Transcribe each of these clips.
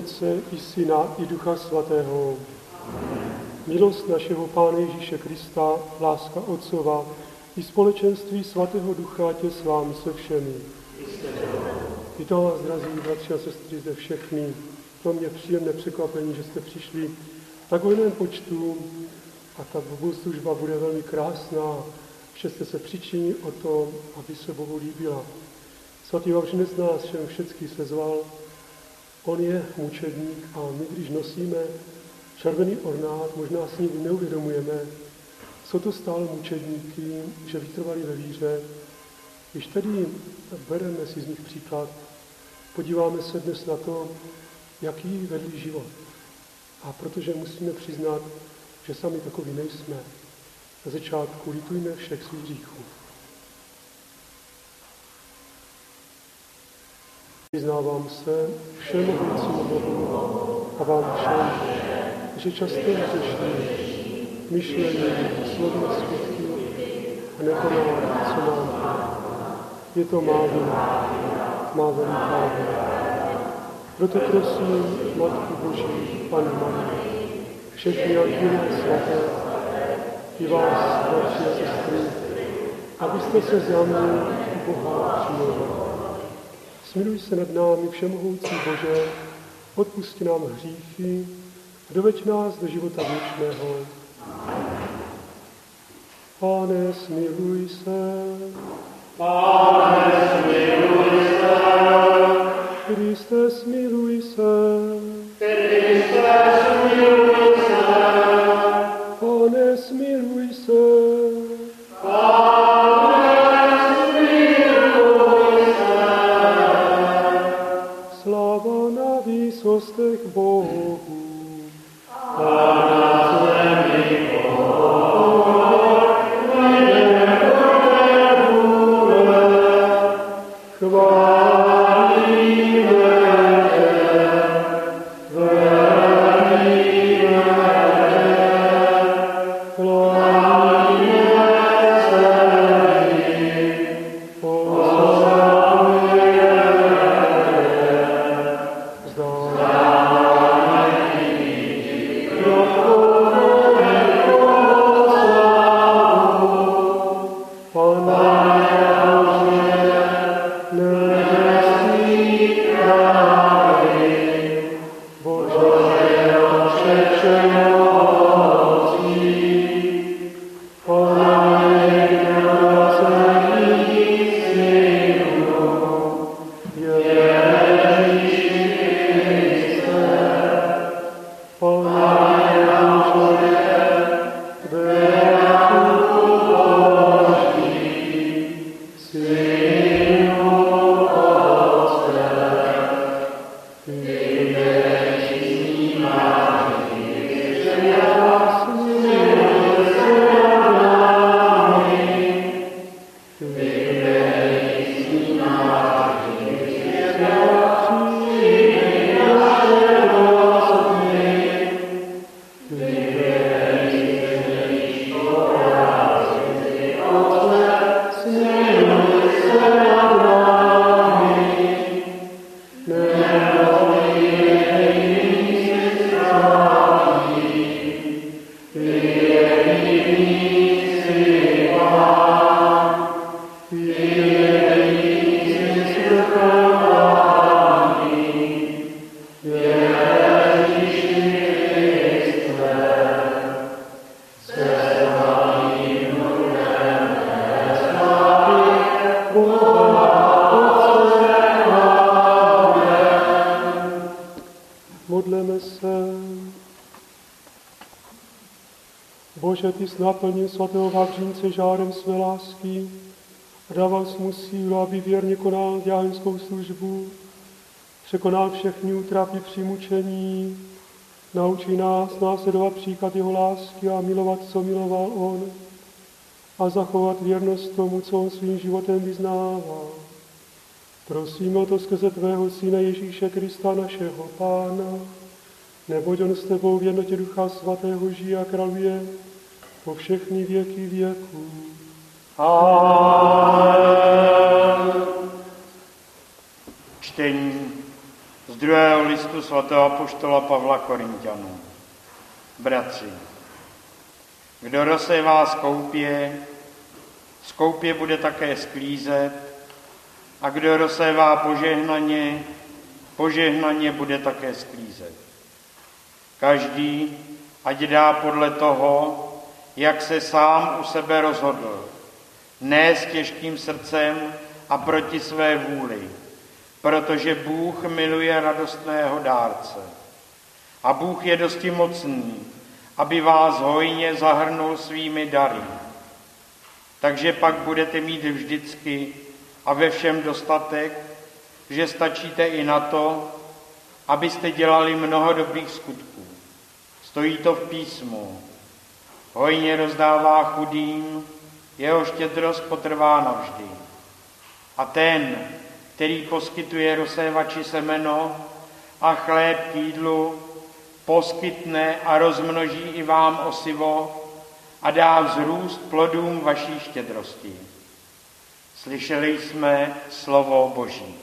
Otce i Syna i Ducha Svatého. Milost našeho Pána Ježíše Krista, láska Otcova i společenství Svatého Ducha, ať je s vámi se všemi. Vítám vás, drazí bratři a sestry, zde všechny. Pro mě příjemné překvapení, že jste přišli v takovém počtu a ta bohoslužba bude velmi krásná. Že jste se přičinili o to, aby se Bohu líbila. Svatý Vavřinec nás všem všechny sezval. On je mučedník a my, když nosíme červený ornát, možná si nikdy neuvědomujeme, co to stálo mučedníky, že vytrvali ve víře. Když tedy bereme si z nich příklad, podíváme se dnes na to, jaký vedli život. A protože musíme přiznat, že sami takoví nejsme, na začátku litujme všech svých hříchů. Vyznávám se všemohoucímu Bohu a vám všem, že často hřeším myšlením, slovy a skutky a nekonám, co mám. Je to má vina, má veliká vina. Proto prosím Matku Boží, Pannu Marii, všechny anděle svaté, i vás, bratři a sestry, abyste se za mě u Boha přimlouvali. Smiluj se nad námi, všemohoucí Bože, odpusti nám hříchy a doveď nás do života věčného. Pane, smiluj se. Pane, smiluj se. Kriste, smiluj se. Kriste, smiluj se. Pane, smiluj se. Pane, smiluj se. Sláva na výsostech Bohu. A na zemi pokoj, nebe vůle. Chválíme tě, velíme tě, chválíme Bože, ty jsi naplnil svatého Vavřince žárem své lásky a dával jsi mu sílu, aby věrně konal ďábelskou službu, překonal všechny útrapy při mučení, naučí nás následovat příklad jeho lásky a milovat, co miloval on, a zachovat věrnost tomu, co on svým životem vyznává. Prosíme o to skrze tvého Syna Ježíše Krista, našeho Pána, neboť on s tebou v jednotě Ducha Svatého žije a králuje po všechny věky věků. Amen. Čtení z druhého listu svatého apoštola Pavla Korinťanům. Bratři, kdo rozsévá z koupě bude také sklízet, a kdo rozsévá požehnaně bude také sklízet. Každý ať dá podle toho, jak se sám u sebe rozhodl, ne s těžkým srdcem a proti své vůli, protože Bůh miluje radostného dárce. A Bůh je dosti mocný, aby vás hojně zahrnul svými dary. Takže pak budete mít vždycky a ve všem dostatek, že stačíte i na to, abyste dělali mnoho dobrých skutků. Stojí to v písmu. Hojně rozdává chudým, jeho štědrost potrvá navždy. A ten, který poskytuje rozsévači semeno a chléb k jídlu, poskytne a rozmnoží i vám osivo a dá vzrůst plodům vaší štědrosti. Slyšeli jsme slovo Boží.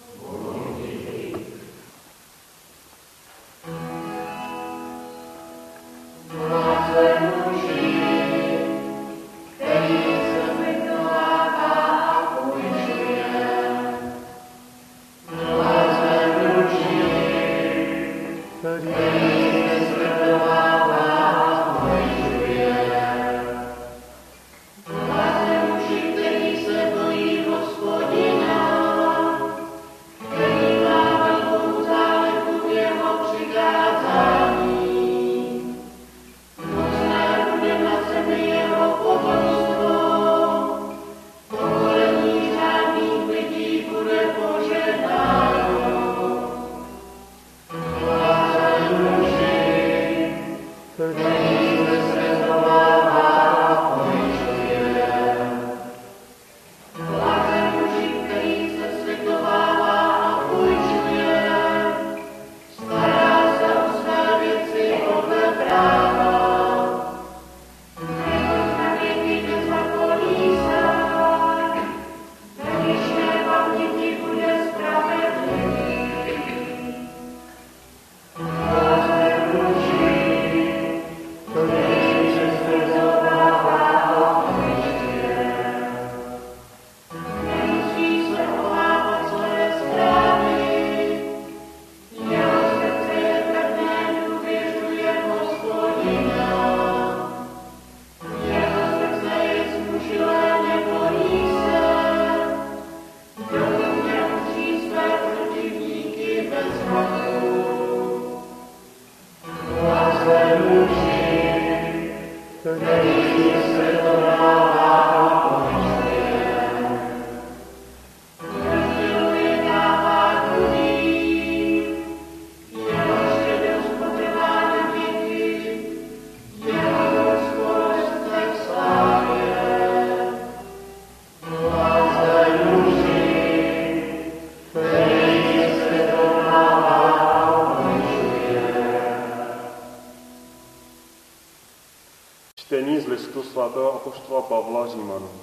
Čtení z listu svatého apoštola Pavla Římanům.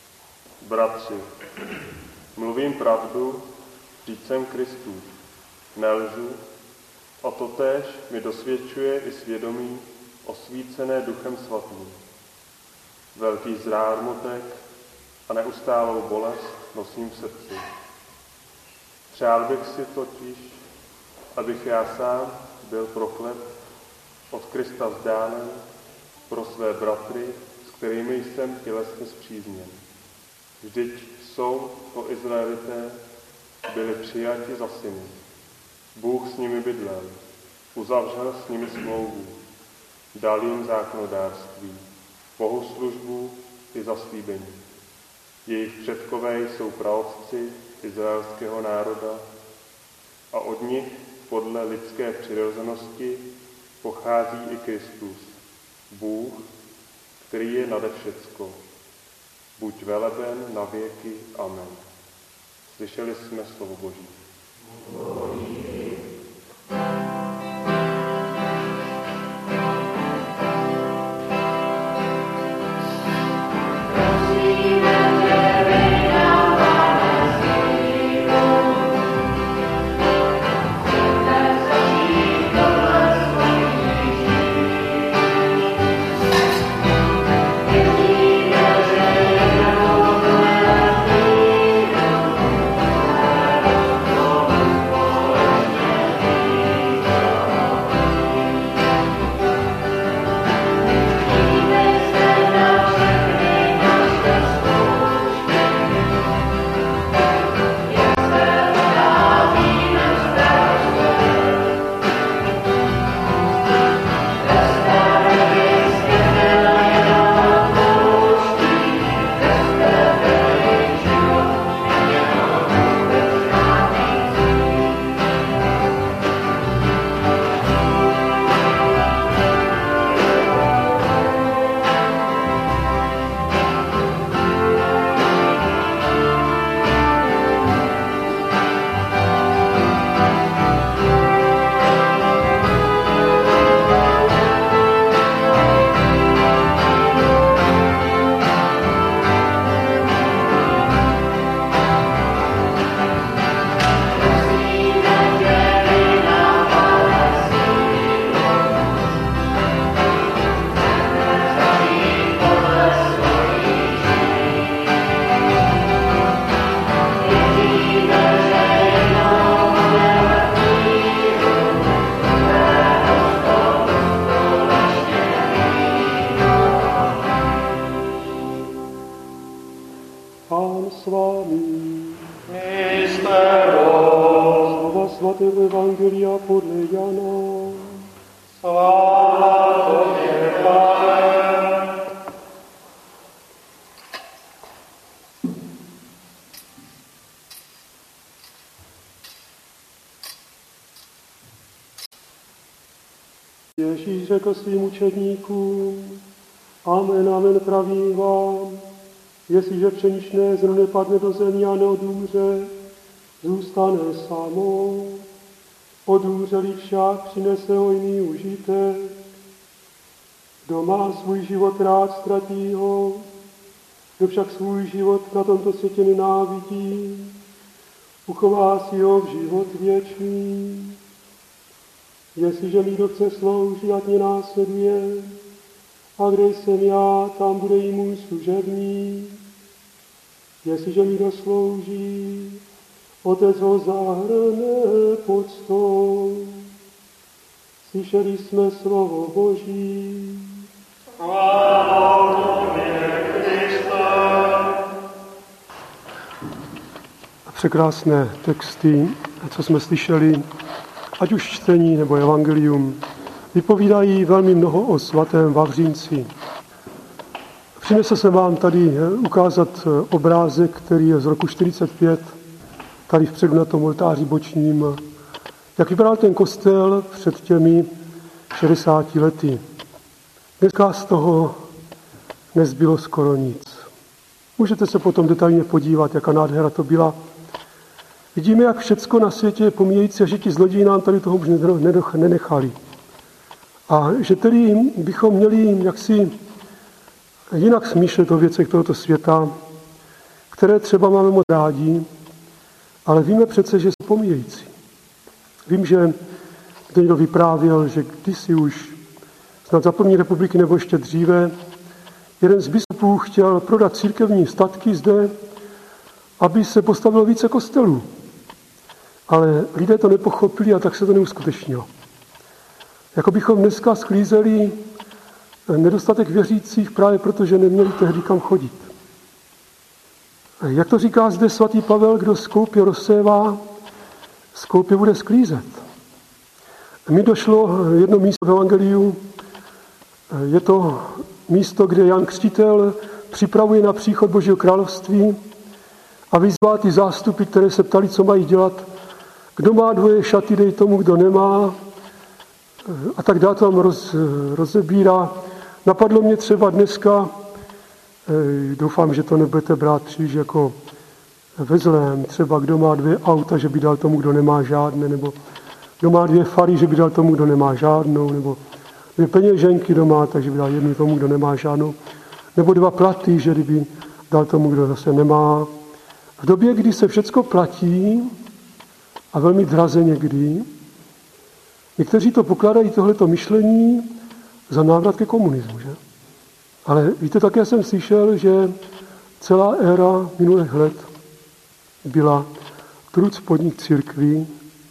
Bratři, mluvím pravdu, vždyť jsem Kristův, nelžu, a totéž mi dosvědčuje i svědomí osvícené Duchem Svatým. Velký zármutek a neustálou bolest nosím v srdci. Přál bych si totiž, abych já sám byl proklet, od Krista vzdálen, pro své bratry, s kterými jsem tělesně spřízněn. Vždyť jsou to Izraelité, byli přijati za syny. Bůh s nimi bydlel, uzavřel s nimi smlouvu, dal jim zákonodárství, bohoslužbu i zaslíbení. Jejich předkové jsou praotci izraelského národa a od nich podle lidské přirozenosti pochází i Kristus, Bůh, který je nade všecko. Buď veleben na věky. Amen. Slyšeli jsme slovo Boží. Ježíš řekl svým učedníkům, amen, amen, pravím vám, jestliže pšeničné zrno nepadne do země a neodumře, zůstane samo. Odumřeli však přinese hojný užitek. Kdo má svůj život rád, ztratí ho. Kdo však svůj život na tomto světě nenávidí, uchová si ho v život věčný. Jestliže mi kdo chce sloužit, ať mě následuje, a kde jsem já, tam bude i můj služebník. Jestliže mi kdo slouží, Otec ho zahrne pod stůl. Slyšeli jsme slovo Boží. Překrásné texty, co jsme slyšeli, ať už čtení nebo evangelium, vypovídají velmi mnoho o svatém Vavřínci. Přinesl jsem vám tady ukázat obrázek, který je z roku 45, tady vpředu na tom oltáři bočním, jak vypadal ten kostel před těmi 60 lety. Dneska z toho nezbylo skoro nic. Můžete se potom detailně podívat, jaká nádhera to byla. Vidíme, jak všecko na světě je pomíjející a že ti zloději nám tady toho už nenechali. A že tedy bychom měli jaksi jinak smýšlet o věcech tohoto světa, které třeba máme moc rádi, ale víme přece, že jsou pomíjející. Vím, že někdo vyprávěl, že kdysi už snad za první republiky nebo ještě dříve jeden z biskupů chtěl prodat církevní statky zde, aby se postavilo více kostelů. Ale lidé to nepochopili a tak se to neuskutečnilo. Jako bychom dneska sklízeli nedostatek věřících právě proto, že neměli tehdy kam chodit. Jak to říká zde svatý Pavel, kdo skoupě rozsévá, skoupě bude sklízet. Mi došlo jedno místo v evangeliu, je to místo, kde Jan Křtitel připravuje na příchod Božího království a vyzvá ty zástupy, které se ptali, co mají dělat. Kdo má 2 šaty, dej tomu, kdo nemá. A tak dále to tam rozebírá. Napadlo mě třeba dneska, doufám, že to nebudete brát příliš jako ve zlém, třeba kdo má 2 auta, že by dal tomu, kdo nemá žádné, nebo kdo má 2 fary, že by dal tomu, kdo nemá žádnou, nebo 2 peněženky doma, takže by dal jednu tomu, kdo nemá žádnou, nebo 2 platy, že by dal tomu, kdo zase nemá. V době, kdy se všecko platí, a velmi draze někdy, někteří to pokládají tohleto myšlení za návrat ke komunismu, že? Ale víte, také jsem slyšel, že celá éra minulých let byla trud spodních církví,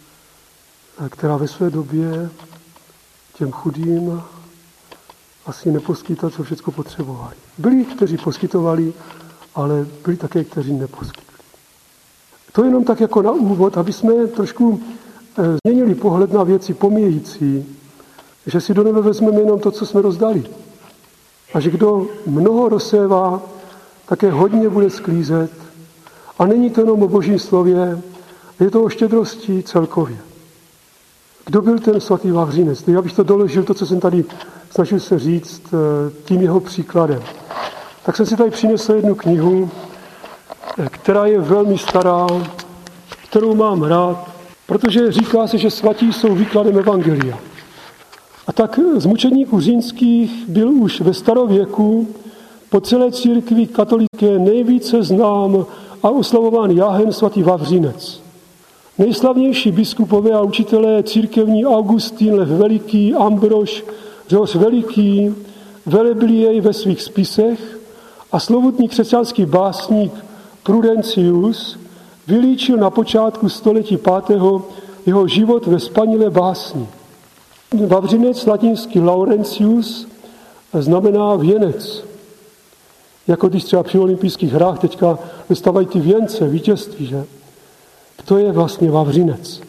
která ve své době těm chudým asi neposkytla, co všechno potřebovali. Byli, kteří poskytovali, ale byli také, kteří neposkytli. To jenom tak jako na úvod, aby jsme trošku změnili pohled na věci pomíjející, že si do nebe vezmeme jenom to, co jsme rozdali. A že kdo mnoho rozsévá, také hodně bude sklízet. A není to jenom o Božím slově, je to o štědrosti celkově. Kdo byl ten svatý Vavřínec? Já bych to doložil, to, co jsem tady snažil se říct, tím jeho příkladem. Tak jsem si tady přinesl jednu knihu, která je velmi stará, kterou mám rád, protože říká se, že svatí jsou výkladem evangelia. A tak z mučedníků římských byl už ve starověku po celé církvi katolické nejvíce znám a oslavován jáhen svatý Vavřínec. Nejslavnější biskupové a učitelé církevní Augustín, Lev Veliký, Ambrož, Řehoř Veliký velebili jej ve svých spisech a slovutný křesťanský básník Prudencius vylíčil na počátku století 5. jeho život ve spanilé básni. Vavřinec latinsky Laurentius znamená věnec. Jako když třeba při olympijských hrách teďka dostávají ty věnce, vítězství, že? To je vlastně Vavřinec.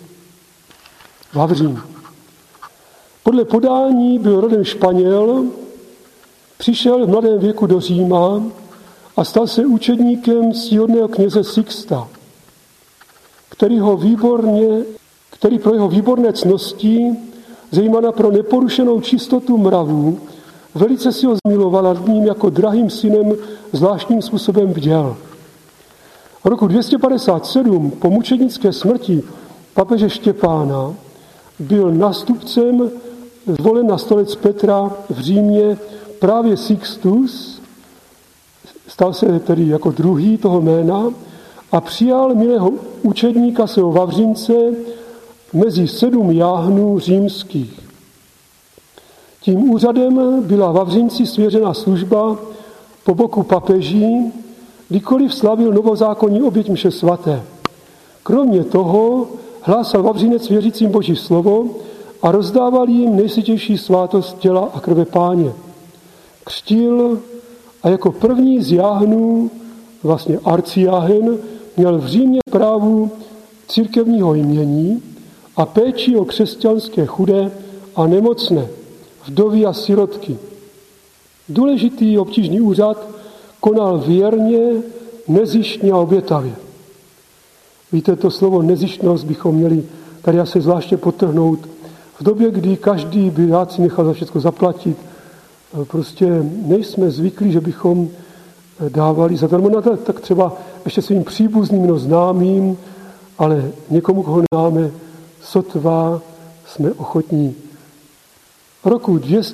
Vavřín. Podle podání byl rodem Španěl, přišel v mladém věku do Říma a stal se učedníkem ctihodného kněze Sixta, který pro jeho výborné cnosti zejména pro neporušenou čistotu mravů, velice si ho zmiloval a nad ním jako drahým synem zvláštním způsobem bděl. V roku 257 po mučednické smrti papeže Štěpána byl nástupcem zvolen na stolec Petra v Římě právě Sixtus, stal se tedy jako druhý toho jména a přijal milého učedníka svého Vavřince mezi 7 jáhnů římských. Tím úřadem byla Vavřinci svěřena služba po boku papeží, kdykoliv slavil novozákonní oběť mše svaté. Kromě toho hlásal Vavřinec věřícím Boží slovo a rozdával jim nejsvětější svátost těla a krve Páně. Křtil a jako první z jáhnů, vlastně arcijáhen, měl v Římě správu církevního jmění a péči o křesťanské chudé a nemocné, vdovy a sirotky. Důležitý obtížný úřad konal věrně, nezištně a obětavě. Víte, to slovo nezištnost bychom měli tady asi zvláště podtrhnout. V době, kdy každý by rád si nechal za všechno zaplatit, prostě nejsme zvyklí, že bychom dávali zadarmo, tak třeba ještě svým příbuzným, známým, ale někomu, koho nemáme, sotva jsme ochotní. V roku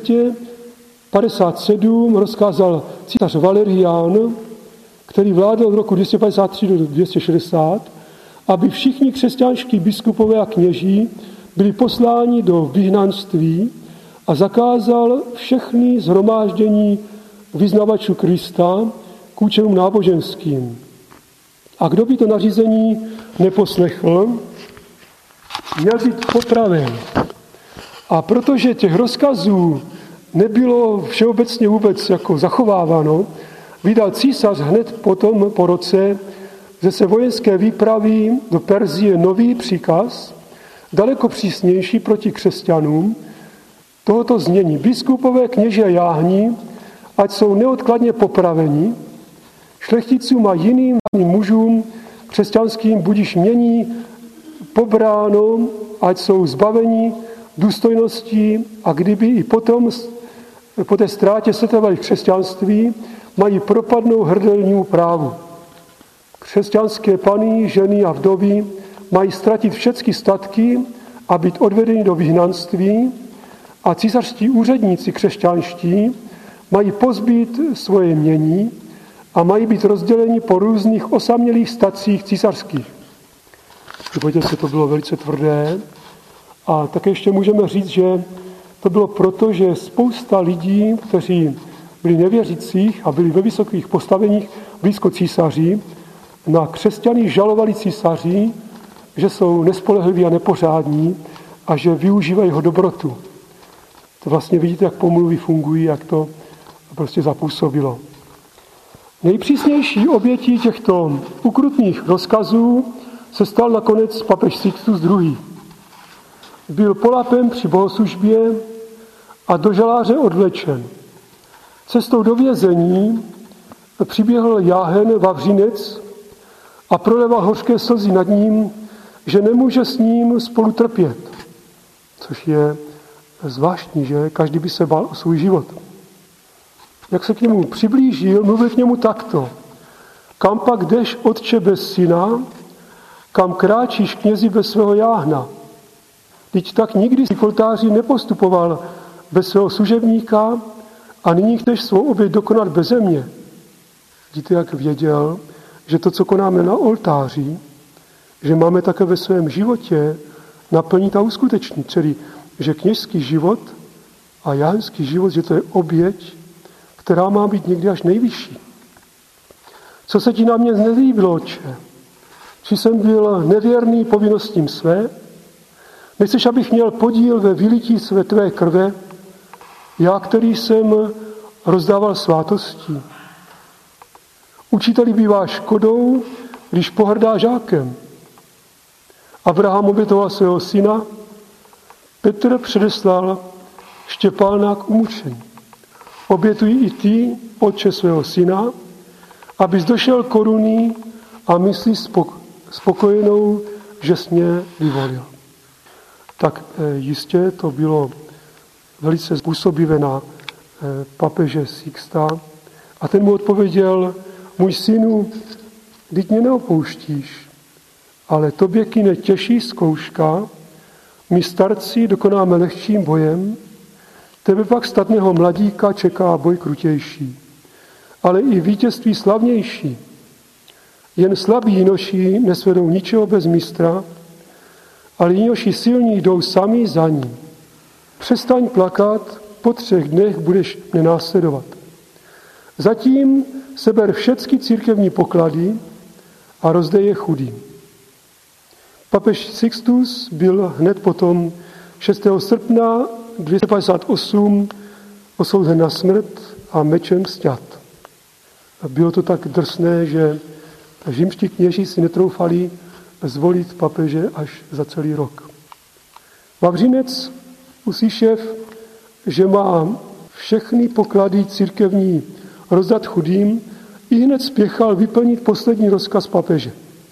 257 rozkázal císař Valerián, který vládl v roku 253 do 260, aby všichni křesťanští biskupové a kněží byli posláni do vyhnanství a zakázal všechny shromáždění vyznavačů Krista k účelům náboženským. A kdo by to nařízení neposlechl, měl být popraven. A protože těch rozkazů nebylo všeobecně vůbec jako zachováváno, vydal císař hned potom po roce ze se vojenské výpravy do Perzie nový příkaz, daleko přísnější proti křesťanům, tohoto znění. Biskupové, kněži a jáhni, ať jsou neodkladně popraveni, šlechticům a jiným mužům křesťanským budiž mění pobráno, ať jsou zbaveni důstojnosti a kdyby i potom po té ztrátě setrvali v křesťanství, mají propadnou hrdelnímu právu. Křesťanské pany, ženy a vdovy mají ztratit všechny statky a být odvedeni do vyhnanství a císařští úředníci křesťanští mají pozbít svoje jmění a mají být rozděleni po různých osamělých stacích císařských. Podívejte se, to bylo velice tvrdé. A také ještě můžeme říct, že to bylo proto, že spousta lidí, kteří byli nevěřících a byli ve vysokých postaveních blízko císaří, na křesťany žalovali císaři, že jsou nespolehliví a nepořádní a že využívají jeho dobrotu. To vlastně vidíte, jak pomluvy fungují, jak to prostě zapůsobilo. Nejpřísnější obětí těchto ukrutných rozkazů se stal nakonec papež Sixtus II. Byl polapem při bohoslužbě a do žaláře odvlečen. Cestou do vězení přiběhl jáhen Vavřinec a proleval hořké slzy nad ním, že nemůže s ním spolu trpět. Což je zvláštní, že každý by se bál o svůj život. Jak se k němu přiblížil, mluvil k němu takto. Kam pak jdeš, otče, bez syna, kam kráčíš, knězi, bez svého jáhna? Vždyť tak nikdy si k oltáři nepostupoval bez svého služebníka a nyní chceš svou oběť dokonat beze mě. Vidíte, jak věděl, že to, co konáme na oltáři, že máme také ve svém životě naplnit a uskutečnit. Tedy, že kněžský život a jáhenský život, že to je oběť, která má být někdy až nejvyšší. Co se ti na mě nelíbilo, otče? Či jsem byl nevěrný povinnostím své? Nechceš, abych měl podíl ve vylití své tvé krve, já, který jsem rozdával svátostí? Učiteli bývá škodou, když pohrdá žákem. Abraham obětoval svého syna, Petr předeslal Štěpána k umučení. Obětuj i ty, otče, svého syna, abys došel koruny a myslí spokojenou, že jsi mě vyvolil. Tak jistě to bylo velice způsobivé na papeže Sixta. A ten mu odpověděl: můj synu, vždyť mě neopouštíš, ale tobě kyne těžší zkouška, my starci dokonáme lehčím bojem, tebe pak statného mladíka čeká boj krutější, ale i vítězství slavnější. Jen slabí jinoši nesvedou ničeho bez mistra, ale jinoši silní jdou sami za ní. Přestaň plakat, po 3 dnech budeš mě následovat. Zatím seber všechny církevní poklady a rozdej je chudým. Papež Sixtus byl hned potom 6. srpna 258 osouzen na smrt a mečem sťat. Bylo to tak drsné, že římští kněží si netroufali zvolit papeže až za celý rok. Vavřinec, uslyšev, že má všechny poklady církevní rozdat chudým, ihned spěchal vyplnit poslední rozkaz papeže.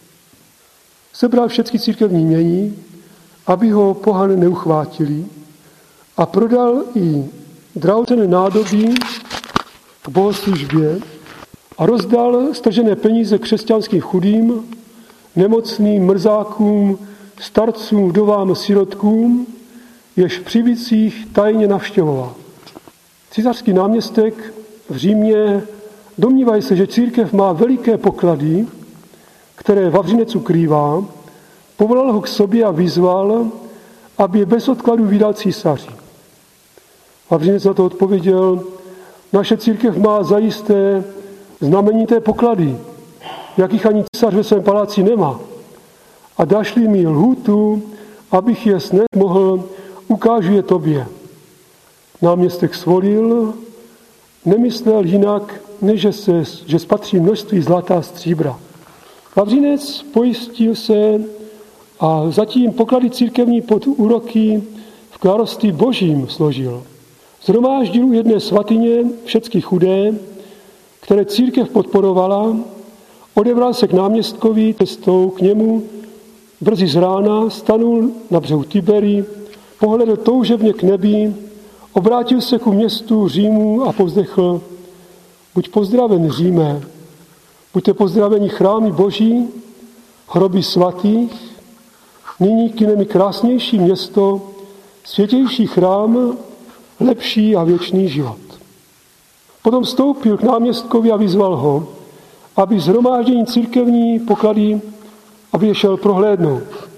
Sebral všechny církevní jmění, aby ho pohané neuchvátili, a prodal i drahocenné nádobí k bohoslužbě a rozdal stržené peníze křesťanským chudým, nemocným, mrzákům, starcům, vdovám, sirotkům, jež v přibicích tajně navštěvoval. Císařský náměstek v Římě domnívají se, že církev má veliké poklady, které Vavřinec ukrývá, povolal ho k sobě a vyzval, aby je bez odkladu vydal císaři. Vavřinec na to odpověděl: naše církev má zajisté znamenité poklady, jakých ani císař ve svém paláci nemá. A dáš-li mi lhůtu, abych je snes mohl, ukážu je tobě. Náměstek svolil, nemyslel jinak, než že spatří množství zlata a stříbra. Vavřinec pojistil se a zatím poklady církevní pod úroky v království božím složil. Shromáždil u jedné svatyně všechny chudé, které církev podporovala, odebral se k náměstkovi cestou k němu, brzy z rána stanul na břehu Tiberii, pohledl toužebně k nebi, obrátil se ku městu Římu a povzdechl: buď pozdraven, Říme, buďte pozdraveni chrámy boží, hroby svatých, nyní kyne mi krásnější město, světější chrám, lepší a věčný život. Potom vstoupil k náměstkovi a vyzval ho, aby shromáždění církevní poklady, aby je šel prohlédnout.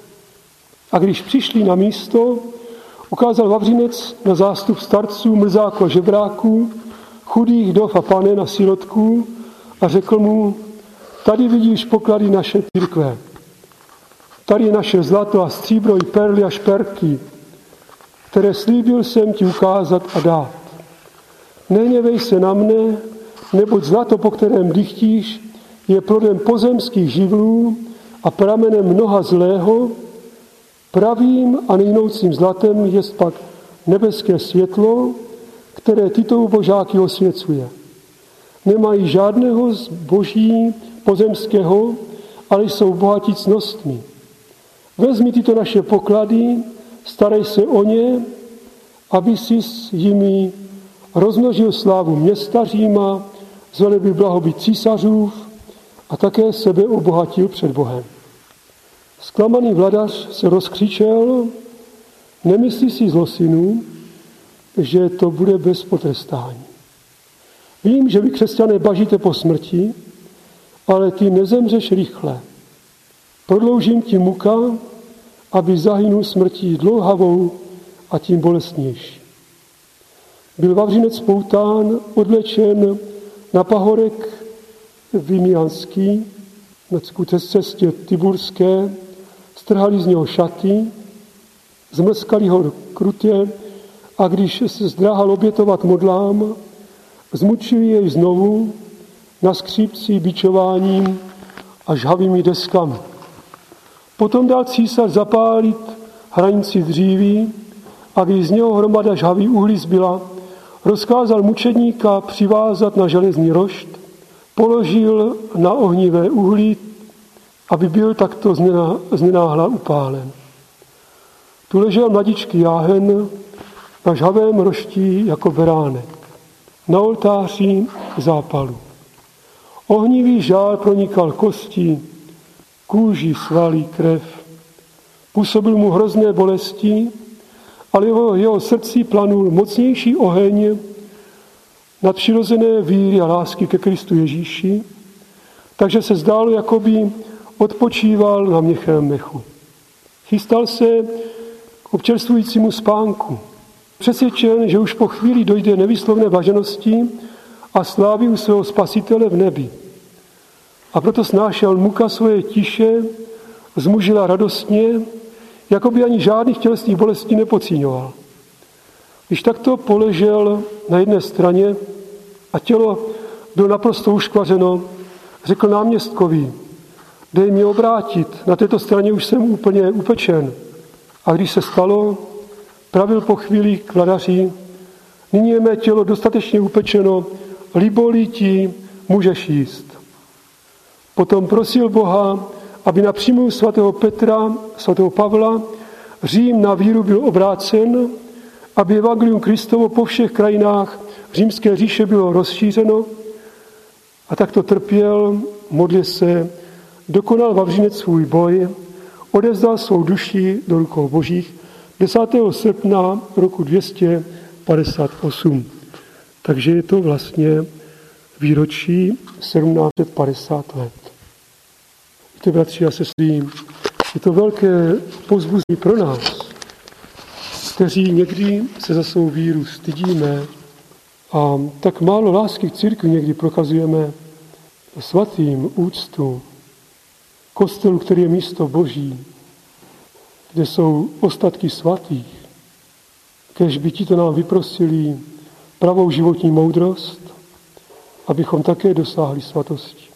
A když přišli na místo, ukázal Vavřinec na zástup starců, mrzáků a žebráků, chudých vdov a panen a sirotků a řekl mu: tady vidíš poklady naše církve. Tady je naše zlato a stříbro i perly a šperky, které slíbil jsem ti ukázat a dát. Nehněvej se na mne, neboť zlato, po kterém dychtíš, je plodem pozemských živlů a pramenem mnoha zlého. Pravým a nejnoucím zlatem je pak nebeské světlo, které tyto ubožáky osvěcuje. Nemají žádného zboží pozemského, ale jsou bohatí cnostmi. Vezmi tyto naše poklady, starej se o ně, aby si s jimi rozmnožil slávu města Říma, zvelebil blahobyt císařův a také sebe obohatil před Bohem. Zklamaný vladař se rozkřičel: nemyslí si zlosinu, že to bude bez potrestání. Vím, že vy, křesťané, bažíte po smrti, ale ty nezemřeš rychle. Prodloužím ti muka, aby zahynul smrtí dlouhavou a tím bolestnější. Byl Vavřinec poután, odvlečen na pahorek Vimianský, na cestě Tiburské, strhali z něho šaty, zmrskali ho krutě a když se zdráhal obětovat modlám, zmučili jej znovu na skřípci bičováním a žhavými deskami. Potom dal císař zapálit hranici dříví a když z něho hromada žhavý uhlí zbyla, rozkázal mučedníka přivázat na železný rošt, položil na ohnivé uhlí, aby byl takto znenáhla upálen. Tu ležel mladičký jáhen na žhavém roští jako beránek, na oltáři zápalu. Ohnivý žár pronikal kosti, kůži, svaly, krev. Působil mu hrozné bolesti, ale jeho srdci planul mocnější oheň nadpřirozené víry a lásky ke Kristu Ježíši, takže se zdálo, jako by odpočíval na měkkém mechu. Chystal se k občerstvujícímu spánku, přesvědčen, že už po chvíli dojde nevýslovné blaženosti a slávy u svého Spasitele v nebi. A proto snášel muka svoje tiše, zmužila radostně, jako by ani žádných tělesných bolestí nepocíňoval. Když takto poležel na jedné straně a tělo bylo naprosto uškvařeno, řekl náměstkovi: dej mě obrátit, na této straně už jsem úplně upečen. A když se stalo, pravil po chvíli k vladaři: nyní je mé tělo dostatečně upečeno, liboli ti můžeš jíst. Potom prosil Boha, aby na přímluvu svatého Petra, svatého Pavla, Řím na víru byl obrácen, aby evangelium Kristovo po všech krajinách římské říše bylo rozšířeno, a takto trpěl, modlil se, dokonal Vavřinec svůj boj, odevzdal svou duši do rukou božích 10. srpna roku 258. Takže je to vlastně výročí 1750 let. Víte, bratři a sestry, je to velké povzbuzení pro nás, kteří někdy se za svou víru stydíme a tak málo lásky k církvi někdy prokazujeme svatým, úctu, kostelu, který je místo Boží, kde jsou ostatky svatých, kéž by tito nám vyprosili pravou životní moudrost, abychom také dosáhli svatosti.